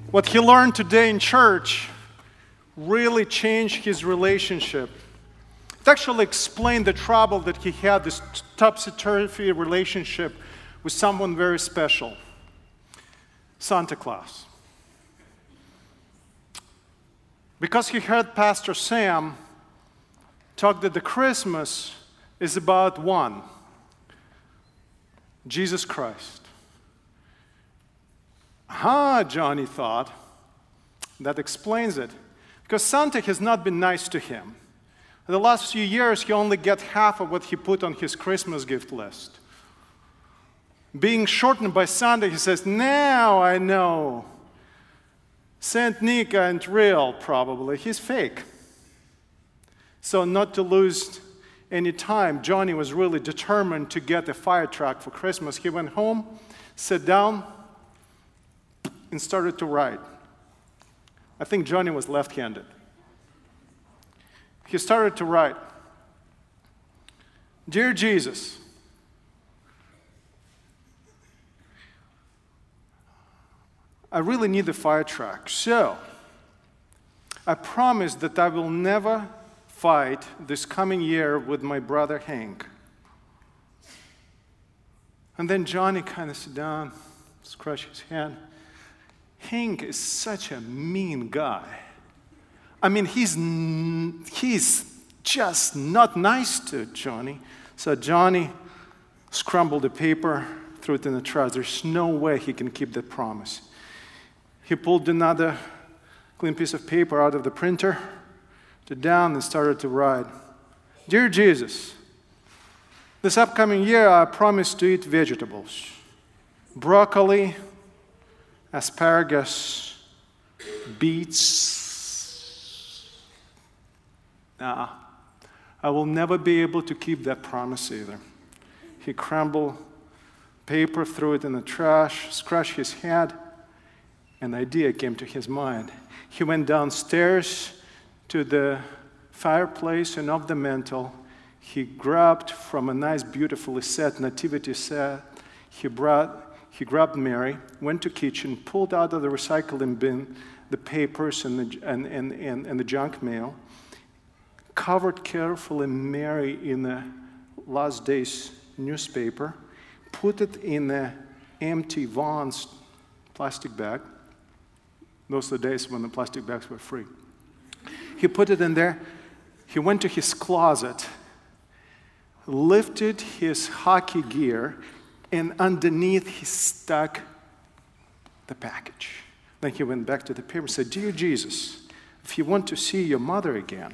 What he learned today in church really changed his relationship. It actually explained the trouble that he had, this topsy-turvy relationship with someone very special, Santa Claus. Because he heard Pastor Sam talk that the Christmas is about one, Jesus Christ. Johnny thought, that explains it. Because Santa has not been nice to him. In the last few years, he only got half of what he put on his Christmas gift list. Being shortened by Santa, he says, now I know. Saint Nick ain't real, probably. He's fake. So not to lose any time, Johnny was really determined to get a fire truck for Christmas. He went home, sat down, and started to write. I think Johnny was left-handed. He started to write, Dear Jesus, I really need a fire truck. So, I promise that I will never fight this coming year with my brother Hank. And then Johnny kind of sat down, scratched his head. Hank is such a mean guy. I mean, he's just not nice to Johnny. So Johnny scrambled the paper, threw it in the trash. There's no way he can keep that promise. He pulled another clean piece of paper out of the printer, put it down, and started to write. Dear Jesus, this upcoming year I promise to eat vegetables. Broccoli, asparagus, beets. I will never be able to keep that promise either. He crumbled paper, threw it in the trash, scratched his head. An idea came to his mind. He went downstairs to the fireplace, and off the mantle, he grabbed from a nice, beautifully set nativity set. He grabbed Mary, went to the kitchen, pulled out of the recycling bin the papers and the junk mail, covered carefully Mary in the last day's newspaper, put it in an empty Vons plastic bag. Those are the days when the plastic bags were free. He put it in there. He went to his closet, lifted his hockey gear, and underneath he stuck the package. Then he went back to the paper and said, Dear Jesus, if you want to see your mother again,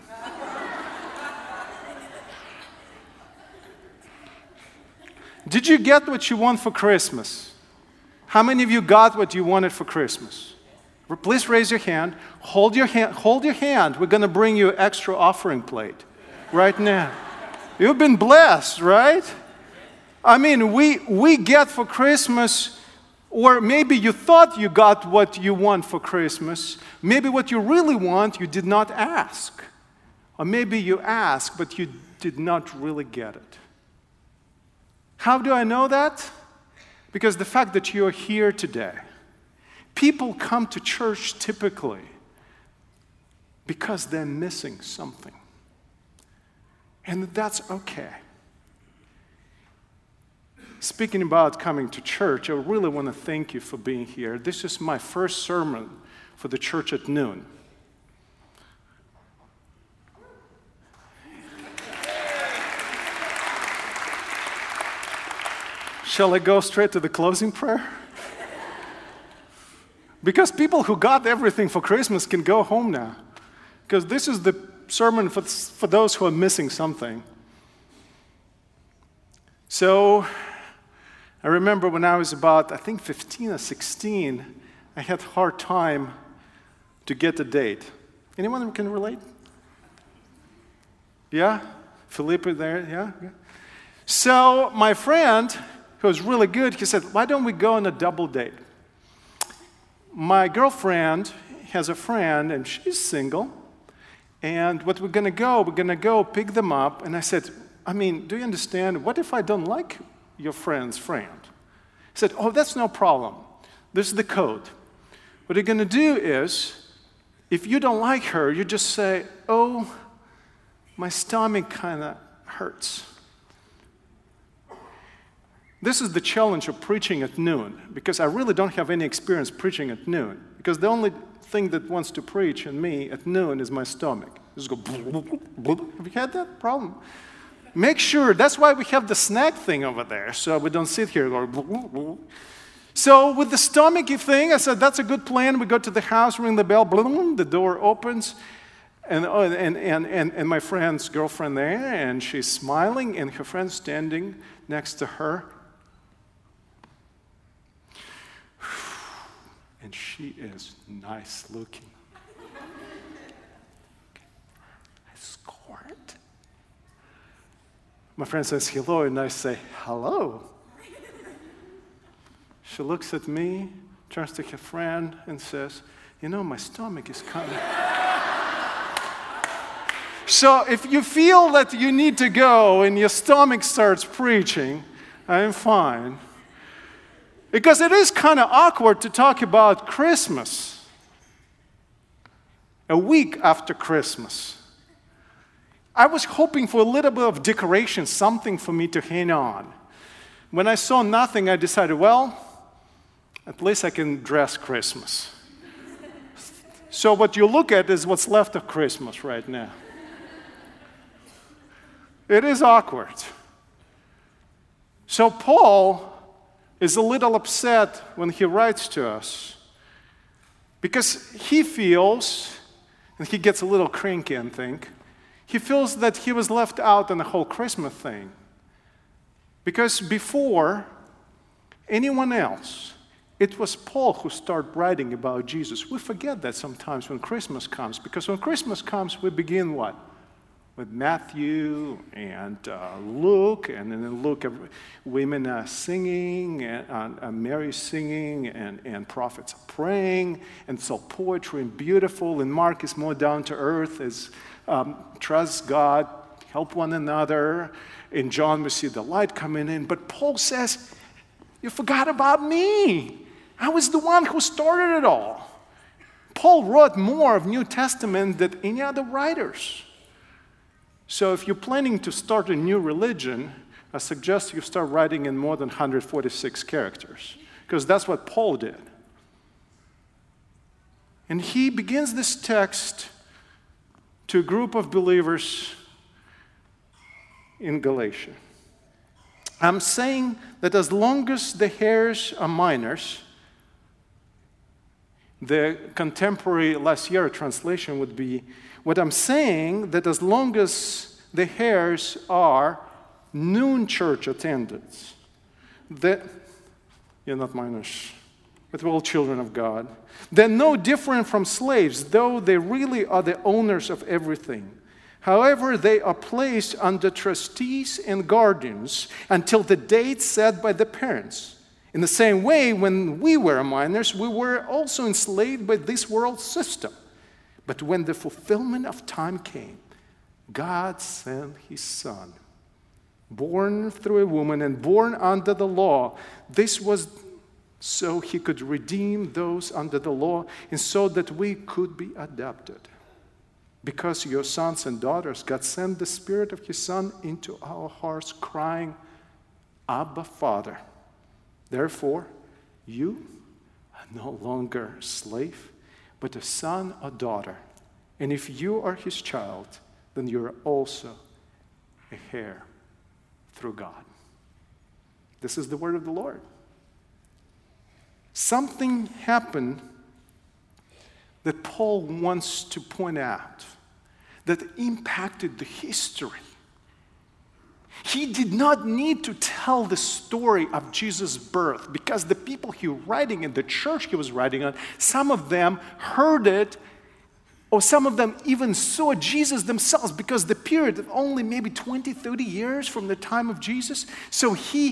did you get what you want for Christmas? How many of you got what you wanted for Christmas? Please raise your hand. Hold your hand. We're going to bring you an extra offering plate right now. You've been blessed, right? I mean, we get for Christmas, or maybe you thought you got what you want for Christmas. Maybe what you really want, you did not ask. Or maybe you asked, but you did not really get it. How do I know that? Because the fact that you're here today. People come to church typically because they're missing something. And that's okay. Speaking about coming to church, I really want to thank you for being here. This is my first sermon for the church at noon. Shall I go straight to the closing prayer? Because people who got everything for Christmas can go home now. Because this is the sermon for those who are missing something. So, I remember when I was about, 15 or 16, I had a hard time to get a date. Anyone who can relate? Yeah? Philippa there, yeah? So, my friend, who was really good, he said, why don't we go on a double date? My girlfriend has a friend, and she's single. And what we're going to go pick them up. And I said, do you understand? What if I don't like your friend's friend? He said, oh, that's no problem. This is the code. What you're going to do is, if you don't like her, you just say, oh, my stomach kind of hurts. This is the challenge of preaching at noon, because I really don't have any experience preaching at noon, because the only thing that wants to preach in me at noon is my stomach. Just go, have you had that problem? Make sure, that's why we have the snack thing over there, so we don't sit here going, So with the stomachy thing, I said, that's a good plan. We go to the house, ring the bell, boom, the door opens, and my friend's girlfriend there, and she's smiling, and her friend's standing next to her. And she is nice looking. I scored. My friend says hello, and I say, hello. She looks at me, turns to her friend, and says, you know, my stomach is kind of... So if you feel that you need to go and your stomach starts preaching, I'm fine. Because it is kind of awkward to talk about Christmas a week after Christmas. I was hoping for a little bit of decoration, something for me to hang on. When I saw nothing, I decided, well, at least I can dress Christmas. So what you look at is what's left of Christmas right now. It is awkward. So Paul is a little upset when he writes to us because he feels, and he gets a little cranky, I think, he feels that he was left out in the whole Christmas thing. Because before anyone else, it was Paul who started writing about Jesus. We forget that sometimes when Christmas comes, because when Christmas comes, we begin what? With Matthew and Luke, and then Luke, women are singing, and Mary's singing, and prophets are praying, and it's all poetry and beautiful, and Mark is more down to earth, is trust God, help one another. In John, we see the light coming in, but Paul says, you forgot about me. I was the one who started it all. Paul wrote more of New Testament than any other writers. So if you're planning to start a new religion, I suggest you start writing in more than 146 characters, because that's what Paul did. And he begins this text to a group of believers in Galatia. I'm saying that as long as the hairs are minors, the contemporary last year translation would be, what I'm saying that as long as the hairs are noon church attendance, that you're not minors, but we're all children of God. They're no different from slaves, though they really are the owners of everything. However, they are placed under trustees and guardians until the date set by the parents. In the same way, when we were minors, we were also enslaved by this world system. But when the fulfillment of time came, God sent his Son, born through a woman and born under the law. This was so he could redeem those under the law, and so that we could be adopted. Because your sons and daughters, God sent the Spirit of his Son into our hearts, crying, Abba, Father. Therefore, you are no longer a slave, but a son or daughter. And if you are his child, then you are also a heir through God. This is the word of the Lord. Something happened that Paul wants to point out that impacted the history. He did not need to tell the story of Jesus' birth because the people he was writing in, the church he was writing on, some of them heard it, or some of them even saw Jesus themselves, because the period of only maybe 20, 30 years from the time of Jesus. So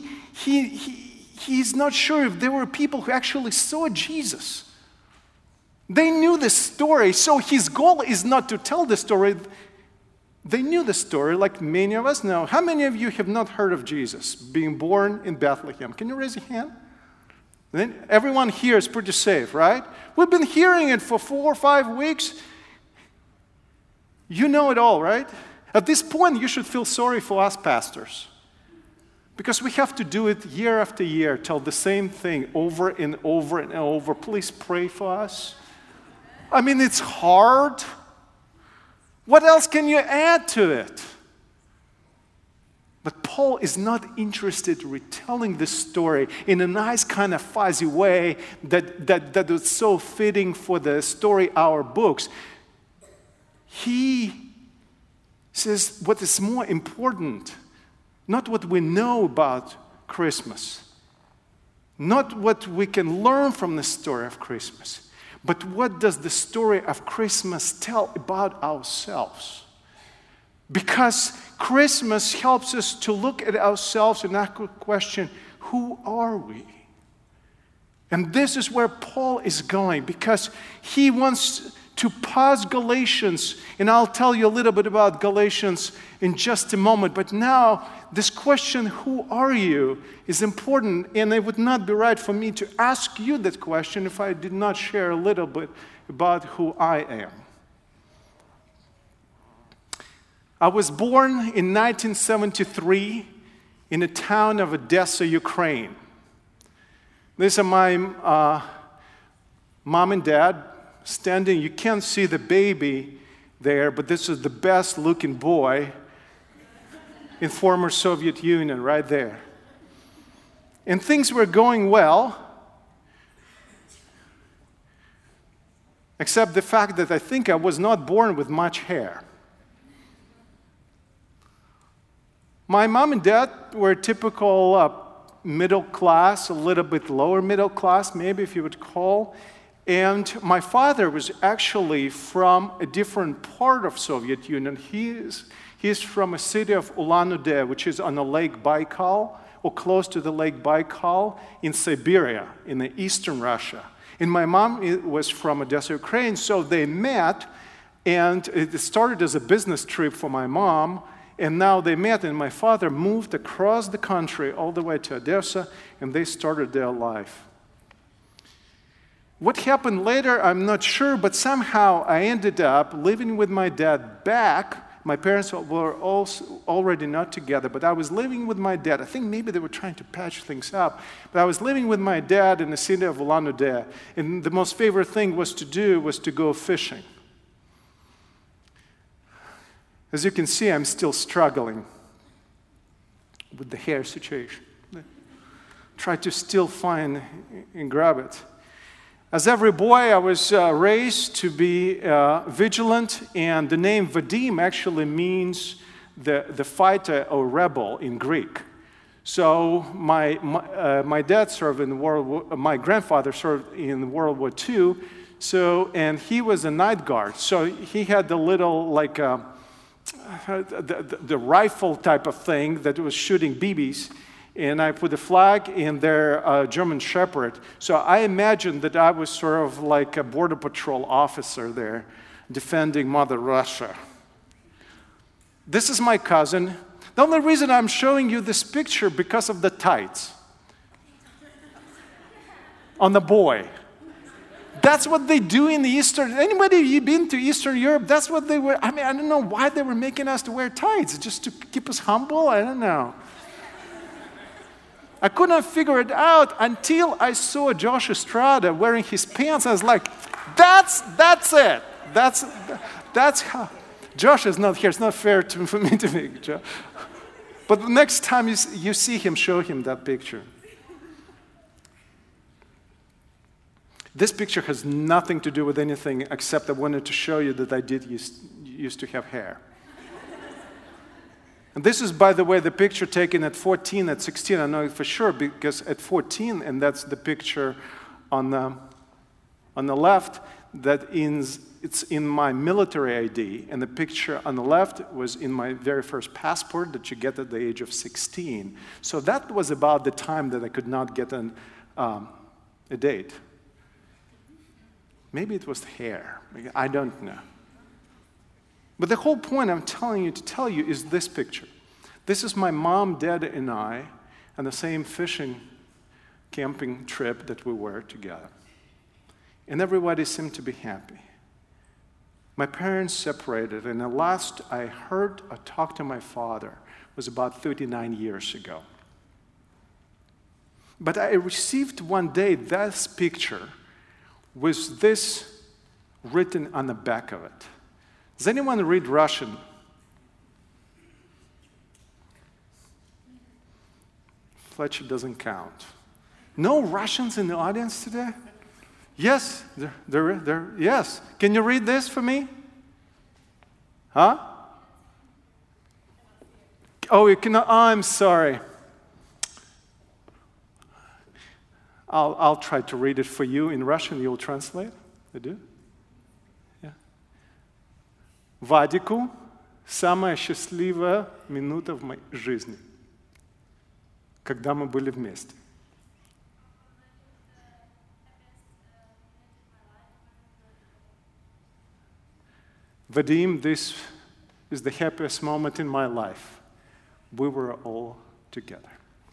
he's not sure if there were people who actually saw Jesus. They knew the story, so his goal is not to tell the story. They knew the story like many of us know. How many of you have not heard of Jesus being born in Bethlehem? Can you raise your hand? Then everyone here is pretty safe, right? We've been hearing it for 4 or 5 weeks. You know it all, right? At this point, you should feel sorry for us pastors. Because we have to do it year after year, tell the same thing over and over and over. Please pray for us. I mean, it's hard. What else can you add to it? But Paul is not interested in retelling this story in a nice kind of fuzzy way that is so fitting for the story hour books. He says what is more important, not what we know about Christmas, not what we can learn from the story of Christmas, but what does the story of Christmas tell about ourselves? Because Christmas helps us to look at ourselves and ask the question, who are we? And this is where Paul is going, because he wants to pause Galatians, and I'll tell you a little bit about Galatians in just a moment. But now, this question, who are you, is important, and it would not be right for me to ask you that question if I did not share a little bit about who I am. I was born in 1973 in the town of Odessa, Ukraine. These are my mom and dad standing. You can't see the baby there, but this is the best looking boy in former Soviet Union right there. And things were going well, except the fact that I think I was not born with much hair. My mom and dad were typical middle class, a little bit lower middle class, maybe if you would call. And my father was actually from a different part of Soviet Union. He is from a city of Ulan-Ude, which is on the Lake Baikal, or close to the Lake Baikal, in Siberia, in the eastern Russia. And my mom was from Odessa, Ukraine, so they met, and it started as a business trip for my mom. And now they met, and my father moved across the country all the way to Odessa, and they started their life. What happened later, I'm not sure, but somehow I ended up living with my dad back. My parents were also already not together, but I was living with my dad. I think maybe they were trying to patch things up, but I was living with my dad in the city of Ulan-Ude, and the most favorite thing was to go fishing. As you can see, I'm still struggling with the hair situation. Try to still find and grab it. As every boy, I was raised to be vigilant, and the name Vadim actually means the fighter or rebel in Greek. So my dad served in my grandfather served in World War II, and he was a night guard. So he had the little the rifle type of thing that was shooting BBs, and I put a flag in their German Shepherd. So I imagined that I was sort of like a border patrol officer there, defending Mother Russia. This is my cousin. The only reason I'm showing you this picture because of the tights on the boy. That's what they do in the Eastern. Anybody been to Eastern Europe? That's what they were. I mean, I don't know why they were making us to wear tights, just to keep us humble. I don't know. I could not figure it out until I saw Josh Estrada wearing his pants. I was like, that's it. That's how. Josh is not here. It's not fair for me to make Josh. But the next time you see him, show him that picture. This picture has nothing to do with anything except I wanted to show you that I did used to have hair. And this is, by the way, the picture taken at 14, at 16. I know it for sure because at 14, and that's the picture on the left, it's in my military ID, and the picture on the left was in my very first passport that you get at the age of 16. So that was about the time that I could not get a date. Maybe it was hair. I don't know. But the whole point I'm telling you to tell you is this picture. This is my mom, dad, and I on the same fishing camping trip that we were together. And everybody seemed to be happy. My parents separated, and the last I heard or talked to my father was about 39 years ago. But I received one day this picture with this written on the back of it. Does anyone read Russian? Fletcher doesn't count. No Russians in the audience today? Yes, yes. Can you read this for me? Huh? Oh, you cannot. Oh, I'm sorry. I'll try to read it for you in Russian. You'll translate. You do? Yeah. Вадику самая счастливая минута в моей жизни, когда мы были вместе. Vadim, this is the happiest moment in my life. We were all together.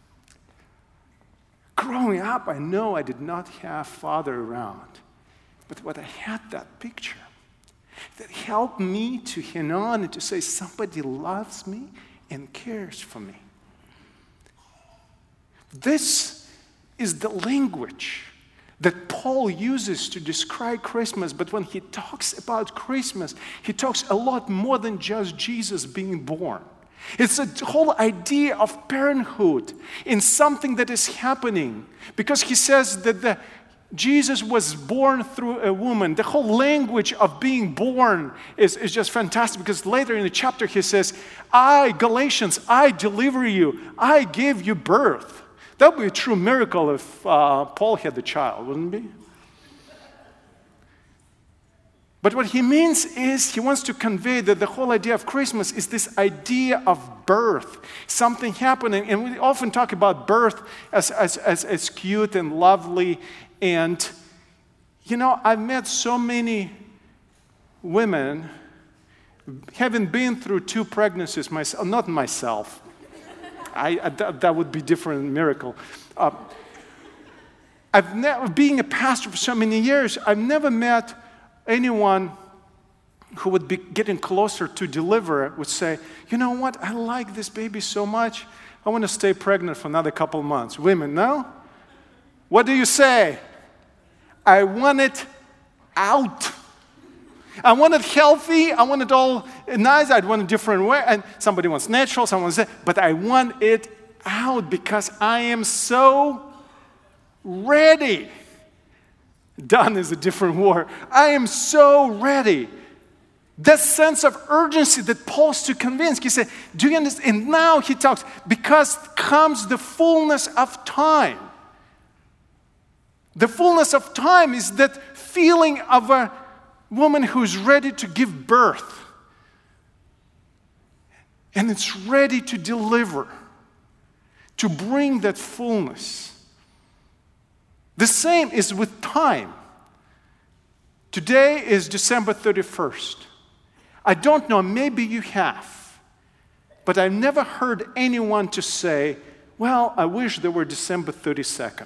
Growing up, I know I did not have father around, but what I had that picture that helped me to hang on and to say somebody loves me and cares for me. This is the language that Paul uses to describe Christmas, but when he talks about Christmas, he talks a lot more than just Jesus being born. It's a whole idea of parenthood in something that is happening, because he says that Jesus was born through a woman. The whole language of being born is just fantastic, because later in the chapter he says, Galatians, I deliver you, I gave you birth. That would be a true miracle if Paul had the child, wouldn't it be? But what he means is he wants to convey that the whole idea of Christmas is this idea of birth, something happening. And we often talk about birth as cute and lovely. And, you know, I've met so many women, having been through 2 pregnancies myself, not myself. That would be different miracle. Being a pastor for so many years, I've never met anyone who would be getting closer to deliver would say, you know what, I like this baby so much, I want to stay pregnant for another couple months. Women, no? What do you say? I want it out. I want it healthy. I want it all nice. I want a different way. And somebody wants natural, someone says, but I want it out because I am so ready. Done is a different word. I am so ready. That sense of urgency that Paul's to convince. He said, do you understand? And now he talks, because comes the fullness of time. The fullness of time is that feeling of a woman who's ready to give birth. And it's ready to deliver, to bring that fullness. The same is with time. Today is December 31st. I don't know, maybe you have, but I've never heard anyone to say, well, I wish there were December 32nd.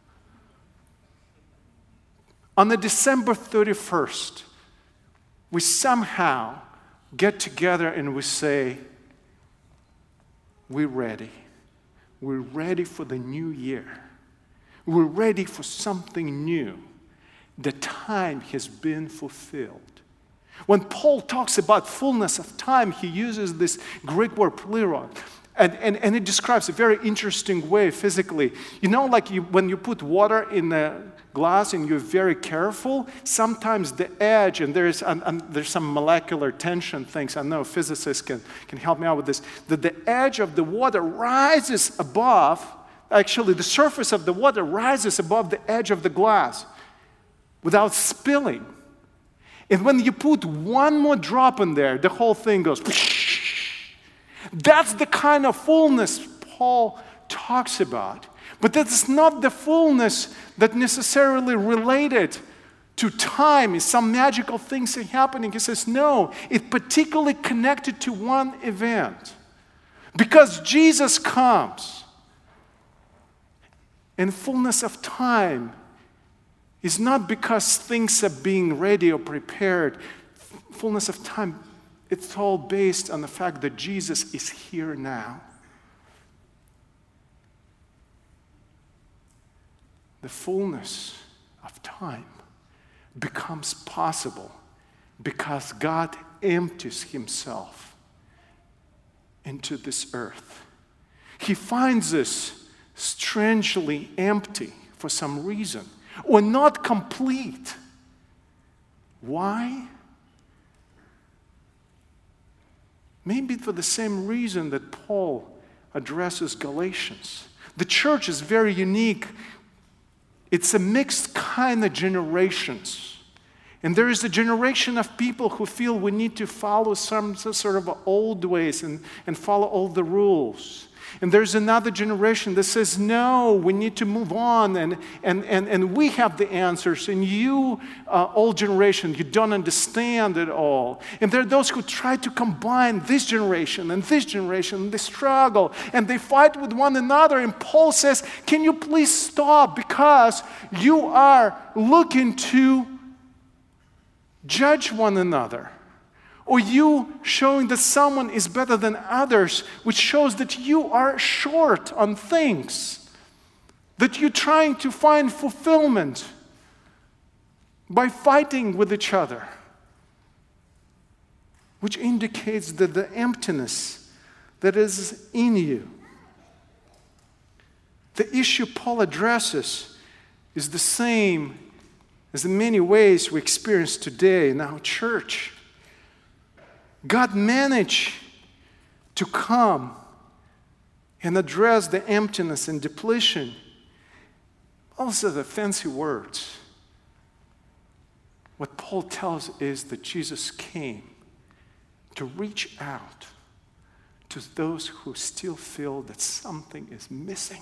On the December 31st, we somehow get together and we say, we're ready. We're ready for the new year. We're ready for something new. The time has been fulfilled. When Paul talks about fullness of time, he uses this Greek word pleroo. And it describes a very interesting way physically. You know, like when you put water in a glass and you're very careful, sometimes the edge, and there's some molecular tension things, I know physicists can help me out with this, that the edge of the water rises above, actually the surface of the water rises above the edge of the glass without spilling. And when you put one more drop in there, the whole thing goes. That's the kind of fullness Paul talks about. But that's not the fullness that necessarily related to time, is some magical things are happening. He says, no, it's particularly connected to one event. Because Jesus comes. And fullness of time is not because things are being ready or prepared. Fullness of time, it's all based on the fact that Jesus is here now. The fullness of time becomes possible because God empties himself into this earth. He finds us strangely empty for some reason, or not complete. Why? Maybe for the same reason that Paul addresses Galatians. The church is very unique. It's a mixed kind of generations. And there is a generation of people who feel we need to follow some sort of old ways and follow all the rules. And there's another generation that says, no, we need to move on, and we have the answers, and you, old generation, you don't understand it all. And there are those who try to combine this generation, and they struggle, and they fight with one another. And Paul says, can you please stop, because you are looking to judge one another. Or you showing that someone is better than others, which shows that you are short on things, that you're trying to find fulfillment by fighting with each other, which indicates that the emptiness that is in you. The issue Paul addresses is the same as in many ways we experience today in our church. God managed to come and address the emptiness and depletion. Also the fancy words. What Paul tells is that Jesus came to reach out to those who still feel that something is missing.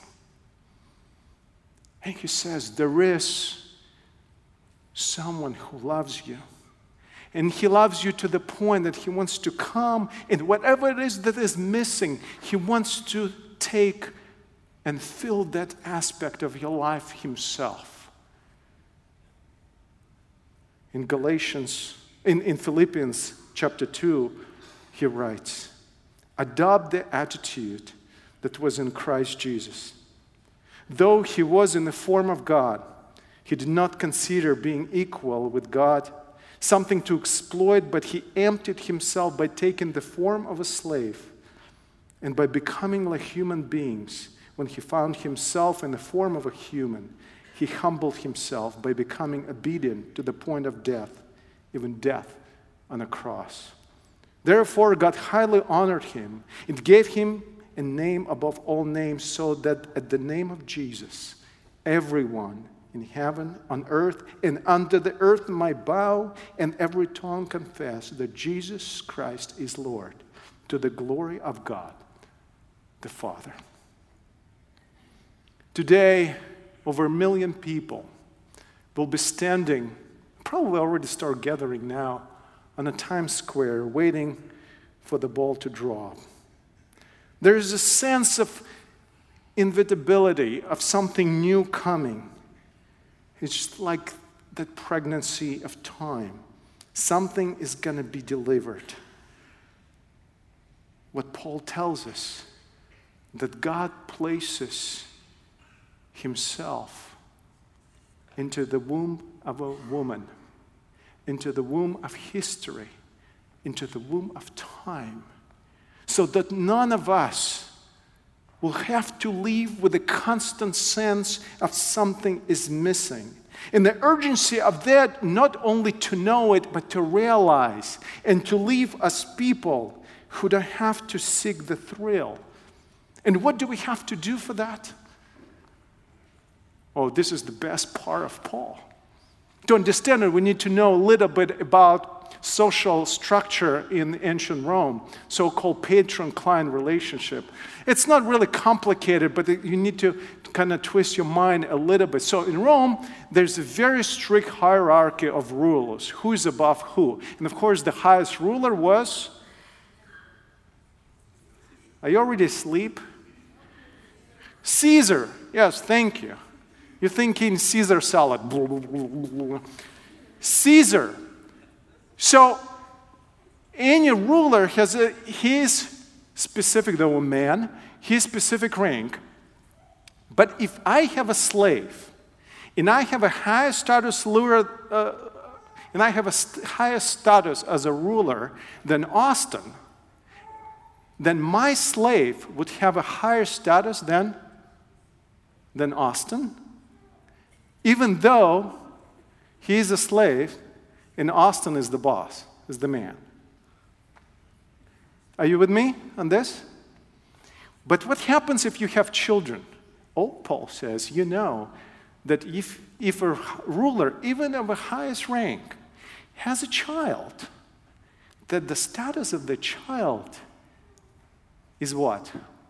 And he says, there is someone who loves you. And he loves you to the point that he wants to come, and whatever it is that is missing, he wants to take and fill that aspect of your life himself. In Philippians chapter 2, he writes, adopt the attitude that was in Christ Jesus. Though he was in the form of God, he did not consider being equal with God something to exploit, but he emptied himself by taking the form of a slave and by becoming like human beings. When he found himself in the form of a human, he humbled himself by becoming obedient to the point of death, even death on a cross. Therefore, God highly honored him and gave him a name above all names, so that at the name of Jesus, everyone in heaven, on earth, and under the earth might bow, and every tongue confess that Jesus Christ is Lord, to the glory of God, the Father. Today, over 1 million people will be standing, probably already start gathering now, on a Times Square, waiting for the ball to drop. There is a sense of inevitability, of something new coming. It's like that pregnancy of time. Something is going to be delivered. What Paul tells us, that God places himself into the womb of a woman, into the womb of history, into the womb of time, so that none of us will have to live with a constant sense of something is missing. And the urgency of that, not only to know it, but to realize and to live as people who don't have to seek the thrill. And what do we have to do for that? Oh, this is the best part of Paul. To understand it, we need to know a little bit about social structure in ancient Rome, so-called patron-client relationship. It's not really complicated, but you need to kind of twist your mind a little bit. So in Rome, there's a very strict hierarchy of rulers. Who is above who? And of course, the highest ruler was... Are you already asleep? Caesar. Yes, thank you. You're thinking Caesar salad. Caesar. So any ruler has his specific, though a man, his specific rank. But if I have a slave, and I have a higher status higher status as a ruler than Austin, then my slave would have a higher status than Austin, even though he is a slave and Austin is the boss, is the man. Are you with me on this? But what happens if you have children? Oh, Paul says, you know that if a ruler, even of the highest rank, has a child, that the status of the child is what?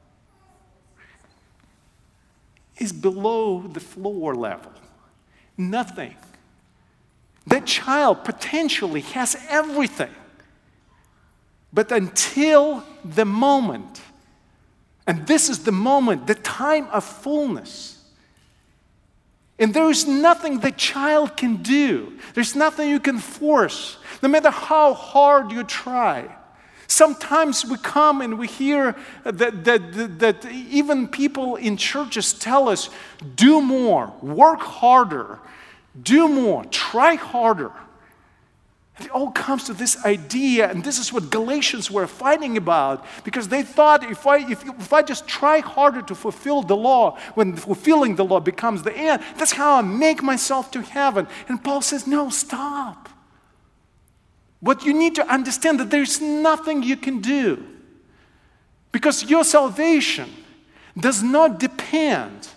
Is below the floor level. Nothing. That child potentially has everything. But until the moment, and this is the moment, the time of fullness, and there is nothing the child can do. There's nothing you can force, no matter how hard you try. Sometimes we come and we hear that even people in churches tell us, do more, work harder, do more, try harder. It all comes to this idea, and this is what Galatians were fighting about, because they thought if I just try harder to fulfill the law, when fulfilling the law becomes the end, that's how I make myself to heaven. And Paul says, no, stop. What you need to understand that there's nothing you can do, because your salvation does not depend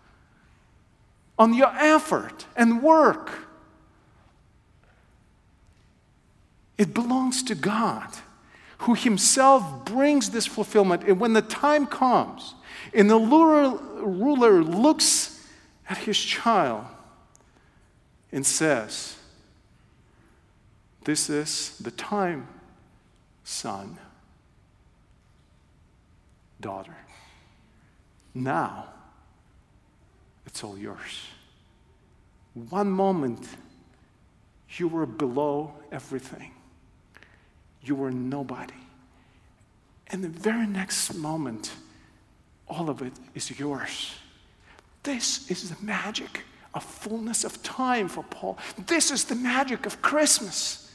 on your effort and work. It belongs to God, who himself brings this fulfillment. And when the time comes, and the ruler looks at his child and says, this is the time, son, daughter. Now, it's all yours. One moment, you were below everything. You were nobody. And the very next moment, all of it is yours. This is the magic of fullness of time for Paul. This is the magic of Christmas.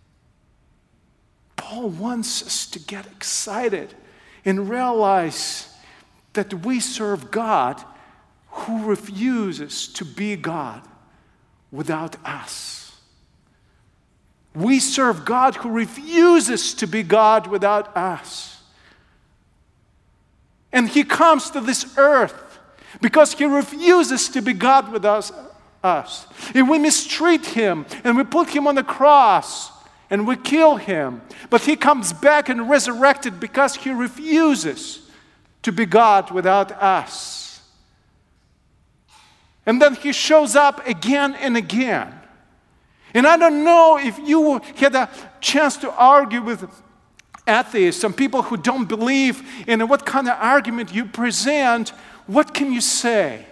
Paul wants us to get excited and realize that we serve God who refuses to be God without us. We serve God who refuses to be God without us. And he comes to this earth because he refuses to be God without us. And we mistreat him, and we put him on the cross, and we kill him. But he comes back and resurrected because he refuses to be God without us. And then he shows up again and again. And I don't know if you had a chance to argue with atheists, some people who don't believe in what kind of argument you present. What can you say?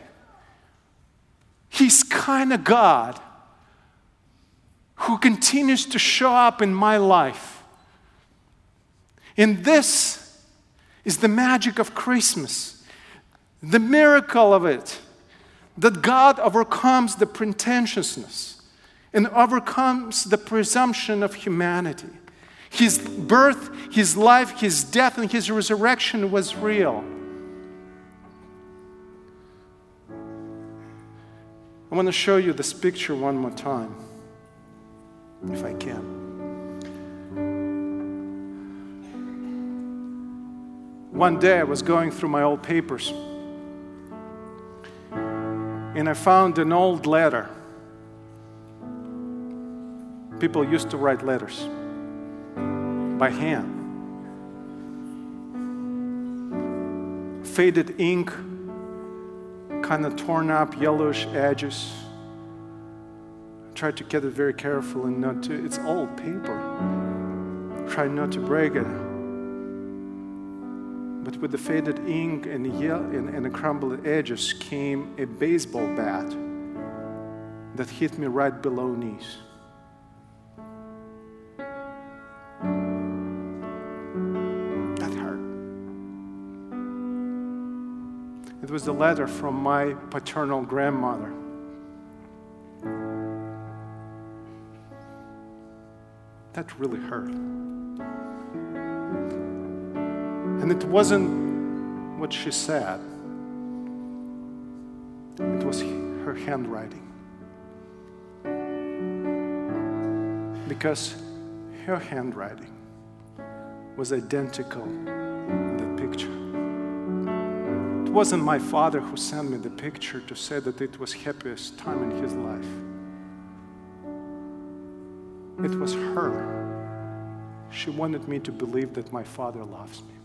He's kind of God who continues to show up in my life. And this is the magic of Christmas, the miracle of it, that God overcomes the pretentiousness and overcomes the presumption of humanity. His birth, his life, his death, and his resurrection was real. I want to show you this picture one more time, if I can. One day I was going through my old papers, and I found an old letter. People used to write letters by hand. Faded ink, kind of torn up, yellowish edges. I tried to get it very careful and not to, it's old paper. Tried not to break it. but with the faded ink and the crumbled edges came a baseball bat that hit me right below knees. That hurt. It was a letter from my paternal grandmother. That really hurt. And it wasn't what she said. It was her handwriting. Because her handwriting was identical in the picture. It wasn't my father who sent me the picture to say that it was happiest time in his life. It was her. She wanted me to believe that my father loves me.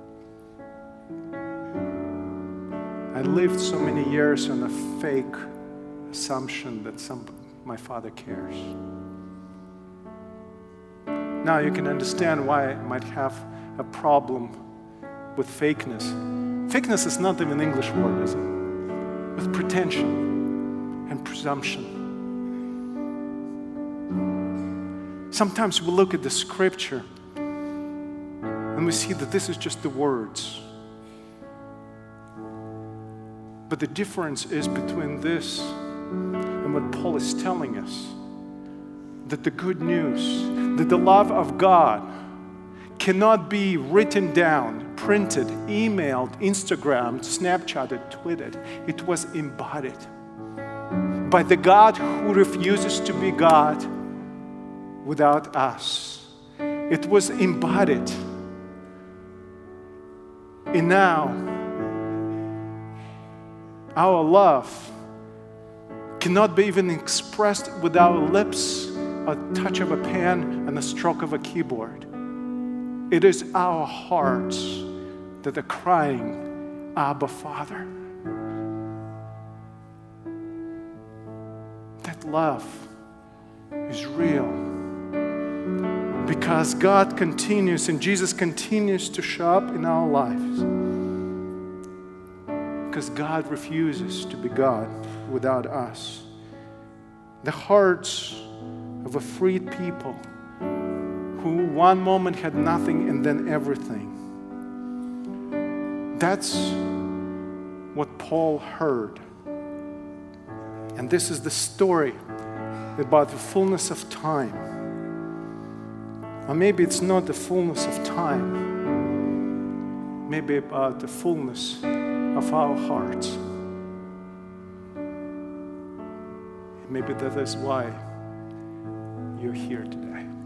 I lived so many years on a fake assumption that my father cares. Now you can understand why I might have a problem with fakeness. Fakeness is not even an English word, is it? With pretension and presumption. Sometimes we look at the scripture and we see that this is just the words. But the difference is between this and what Paul is telling us, that the good news, that the love of God cannot be written down, printed, emailed, Instagrammed, Snapchatted, tweeted. It was embodied by the God who refuses to be God without us. It was embodied. And now, our love cannot be even expressed with our lips, a touch of a pen and a stroke of a keyboard. It is our hearts that are crying, Abba, Father. That love is real because God continues and Jesus continues to show up in our lives. Because God refuses to be God without us. The hearts of a freed people who one moment had nothing and then everything. That's what Paul heard. And this is the story about the fullness of time. Or maybe it's not the fullness of time. Maybe about the fullness of our hearts. Maybe that is why you're here today.